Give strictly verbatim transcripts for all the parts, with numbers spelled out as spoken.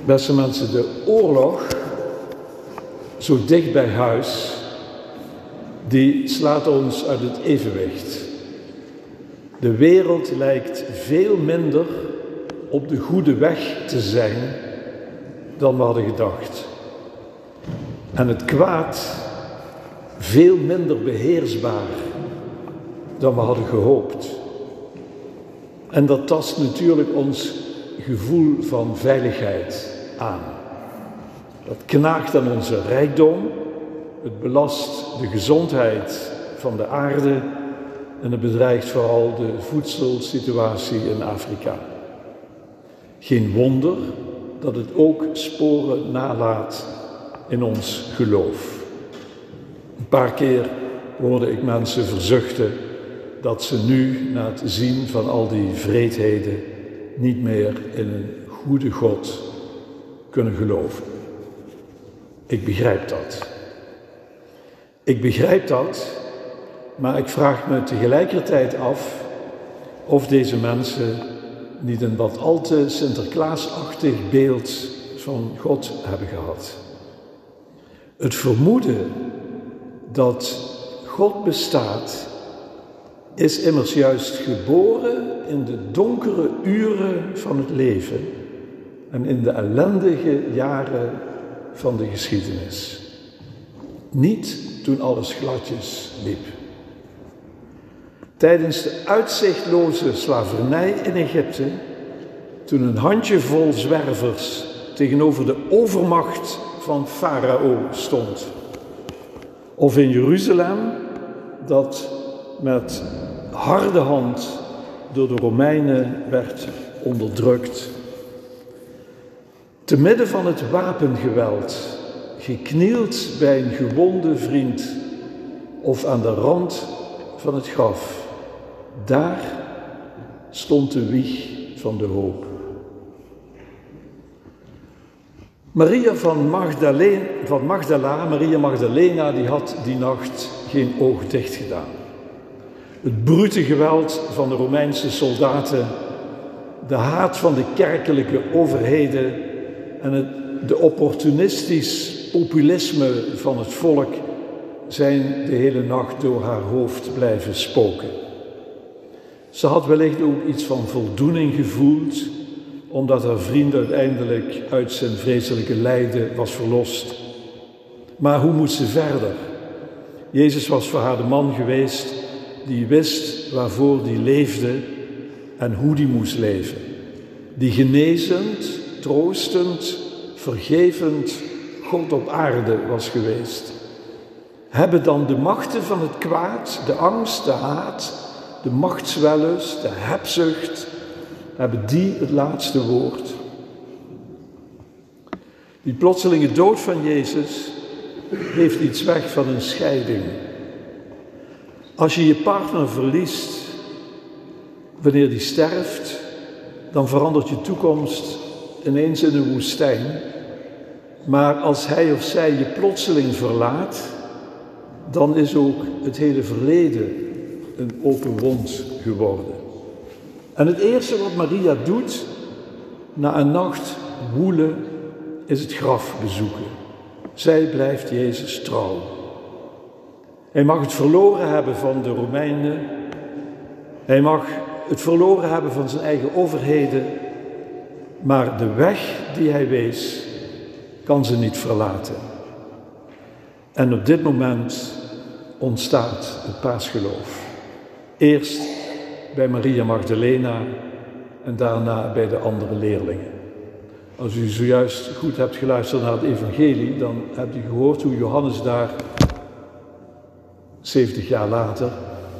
Beste mensen, de oorlog, zo dicht bij huis, die slaat ons uit het evenwicht. De wereld lijkt veel minder op de goede weg te zijn dan we hadden gedacht. En het kwaad veel minder beheersbaar dan we hadden gehoopt. En dat tast natuurlijk ons gevoel van veiligheid aan. Dat knaagt aan onze rijkdom, het belast de gezondheid van de aarde en het bedreigt vooral de voedselsituatie in Afrika. Geen wonder dat het ook sporen nalaat in ons geloof. Een paar keer hoorde ik mensen verzuchten dat ze nu, na het zien van al die wreedheden, niet meer in een goede God kunnen geloven. Ik begrijp dat. Ik begrijp dat, maar ik vraag me tegelijkertijd af of deze mensen niet een wat al te Sinterklaasachtig beeld van God hebben gehad. Het vermoeden dat God bestaat is immers juist geboren in de donkere uren van het leven en in de ellendige jaren van de geschiedenis. Niet toen alles gladjes liep. Tijdens de uitzichtloze slavernij in Egypte, toen een handjevol zwervers tegenover de overmacht van Farao stond. Of in Jeruzalem, dat met harde hand door de Romeinen werd onderdrukt. Te midden van het wapengeweld, geknield bij een gewonde vriend of aan de rand van het graf, daar stond de wieg van de hoop. Maria van Magdalena, van Magdala, Maria Magdalena, die had die nacht geen oog dicht gedaan. Het brute geweld van de Romeinse soldaten, de haat van de kerkelijke overheden en het, de opportunistisch populisme van het volk zijn de hele nacht door haar hoofd blijven spoken. Ze had wellicht ook iets van voldoening gevoeld, omdat haar vriend uiteindelijk uit zijn vreselijke lijden was verlost. Maar hoe moest ze verder? Jezus was voor haar de man geweest die wist waarvoor die leefde en hoe die moest leven. Die genezend, troostend, vergevend God op aarde was geweest. Hebben dan de machten van het kwaad, de angst, de haat, de machtswellust, de hebzucht, hebben die het laatste woord? Die plotselinge dood van Jezus heeft iets weg van een scheiding. Als je je partner verliest, wanneer die sterft, dan verandert je toekomst ineens in een woestijn. Maar als hij of zij je plotseling verlaat, dan is ook het hele verleden een open wond geworden. En het eerste wat Maria doet, na een nacht woelen, is het graf bezoeken. Zij blijft Jezus trouw. Hij mag het verloren hebben van de Romeinen. Hij mag het verloren hebben van zijn eigen overheden. Maar de weg die hij wees, kan ze niet verlaten. En op dit moment ontstaat het paasgeloof. Eerst bij Maria Magdalena en daarna bij de andere leerlingen. Als u zojuist goed hebt geluisterd naar het evangelie, dan hebt u gehoord hoe Johannes daar, zeventig jaar later,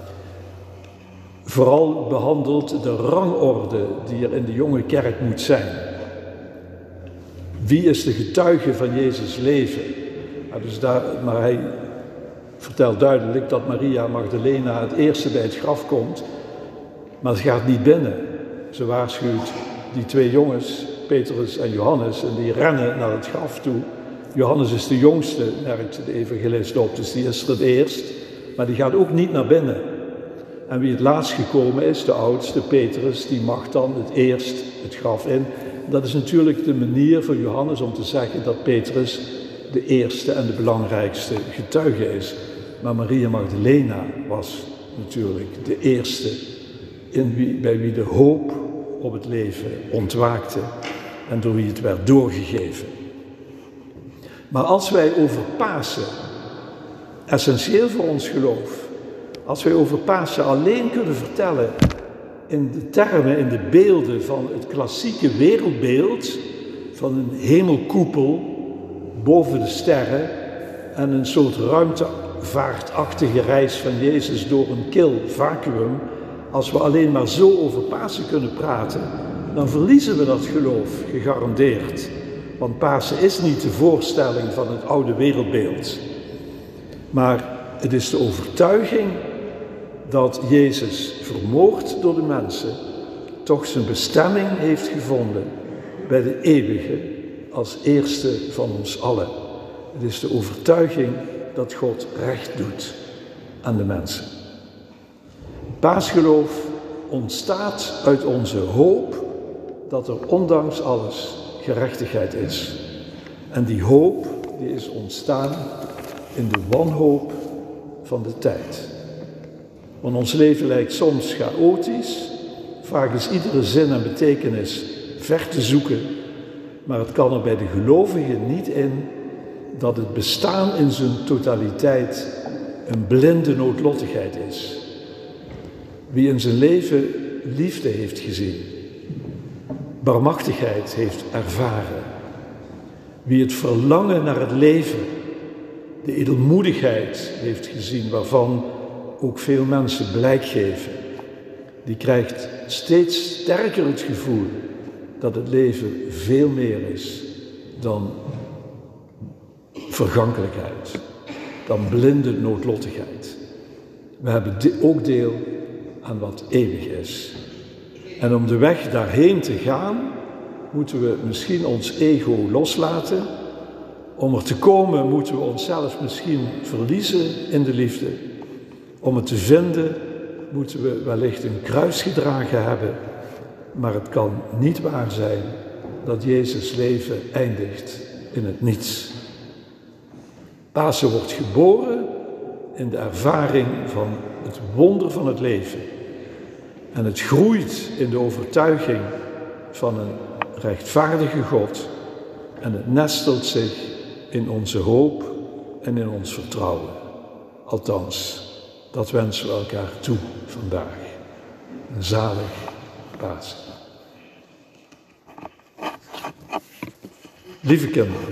vooral behandelt de rangorde die er in de jonge kerk moet zijn. Wie is de getuige van Jezus' leven? Ja, dus daar, maar hij vertelt duidelijk dat Maria Magdalena het eerste bij het graf komt, maar ze gaat niet binnen. Ze waarschuwt die twee jongens, Petrus en Johannes, en die rennen naar het graf toe. Johannes is de jongste, merkt de evangelist op, dus die is er het eerst, maar die gaat ook niet naar binnen. En wie het laatst gekomen is, de oudste, Petrus, die mag dan het eerst het graf in. Dat is natuurlijk de manier van Johannes om te zeggen dat Petrus de eerste en de belangrijkste getuige is. Maar Maria Magdalena was natuurlijk de eerste in wie, bij wie de hoop op het leven ontwaakte en door wie het werd doorgegeven. Maar als wij over Pasen, essentieel voor ons geloof, als wij over Pasen alleen kunnen vertellen in de termen, in de beelden van het klassieke wereldbeeld, van een hemelkoepel boven de sterren en een soort ruimtevaartachtige reis van Jezus door een kil vacuüm, als we alleen maar zo over Pasen kunnen praten, dan verliezen we dat geloof, gegarandeerd. Want Pasen is niet de voorstelling van het oude wereldbeeld, maar het is de overtuiging dat Jezus, vermoord door de mensen, toch zijn bestemming heeft gevonden bij de eeuwige als eerste van ons allen. Het is de overtuiging dat God recht doet aan de mensen. Paasgeloof ontstaat uit onze hoop dat er ondanks alles gerechtigheid is. En die hoop die is ontstaan in de wanhoop van de tijd. Want ons leven lijkt soms chaotisch, vaak is iedere zin en betekenis ver te zoeken, maar het kan er bij de gelovigen niet in dat het bestaan in zijn totaliteit een blinde noodlottigheid is. Wie in zijn leven liefde heeft gezien, barmachtigheid heeft ervaren, wie het verlangen naar het leven, de edelmoedigheid heeft gezien waarvan ook veel mensen blijk geven, die krijgt steeds sterker het gevoel dat het leven veel meer is dan vergankelijkheid, dan blinde noodlottigheid. We hebben ook deel aan wat eeuwig is. En om de weg daarheen te gaan, moeten we misschien ons ego loslaten. Om er te komen moeten we onszelf misschien verliezen in de liefde. Om het te vinden moeten we wellicht een kruis gedragen hebben. Maar het kan niet waar zijn dat Jezus' leven eindigt in het niets. Pasen wordt geboren in de ervaring van het wonder van het leven. En het groeit in de overtuiging van een rechtvaardige God. En het nestelt zich in onze hoop en in ons vertrouwen. Althans, dat wensen we elkaar toe vandaag. Een zalig Pasen. Lieve kinderen.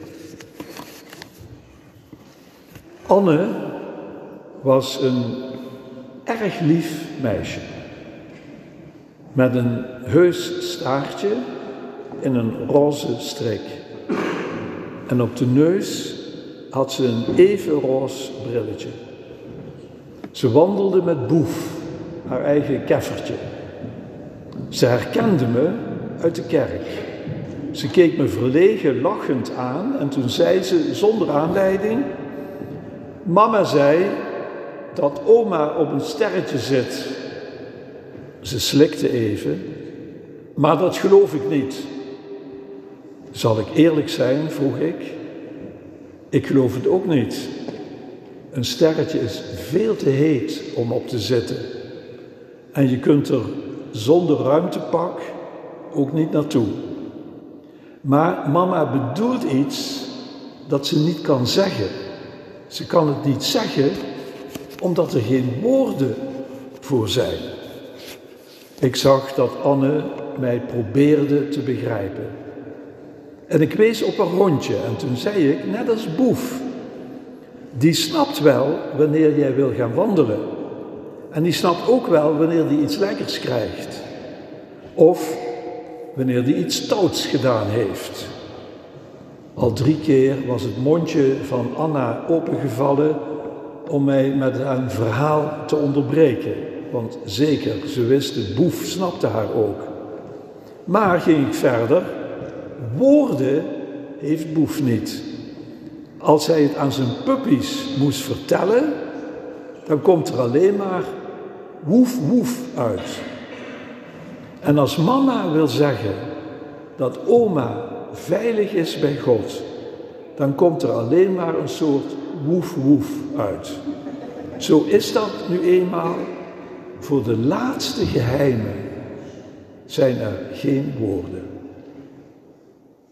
Anne was een erg lief meisje. Met een heus staartje in een roze strik. En op de neus had ze een even roze brilletje. Ze wandelde met Boef, haar eigen keffertje. Ze herkende me uit de kerk. Ze keek me verlegen lachend aan en toen zei ze zonder aanleiding: Mama zei dat oma op een sterretje zit. Ze slikte even, maar dat geloof ik niet. Zal ik eerlijk zijn, vroeg ik. Ik geloof het ook niet. Een sterretje is veel te heet om op te zitten. En je kunt er zonder ruimtepak ook niet naartoe. Maar mama bedoelt iets dat ze niet kan zeggen. Ze kan het niet zeggen omdat er geen woorden voor zijn. Ik zag dat Anne mij probeerde te begrijpen. En ik wees op een hondje en toen zei ik, net als Boef, die snapt wel wanneer jij wil gaan wandelen. En die snapt ook wel wanneer die iets lekkers krijgt. Of wanneer die iets stouts gedaan heeft. Al drie keer was het mondje van Anna opengevallen om mij met een verhaal te onderbreken. Want zeker, ze wist, de Boef snapte haar ook. Maar ging ik verder, woorden heeft Boef niet. Als hij het aan zijn puppies moest vertellen, dan komt er alleen maar woef woef uit. En als mama wil zeggen dat oma veilig is bij God, dan komt er alleen maar een soort woef-woef uit. Zo is dat nu eenmaal. Voor de laatste geheimen zijn er geen woorden.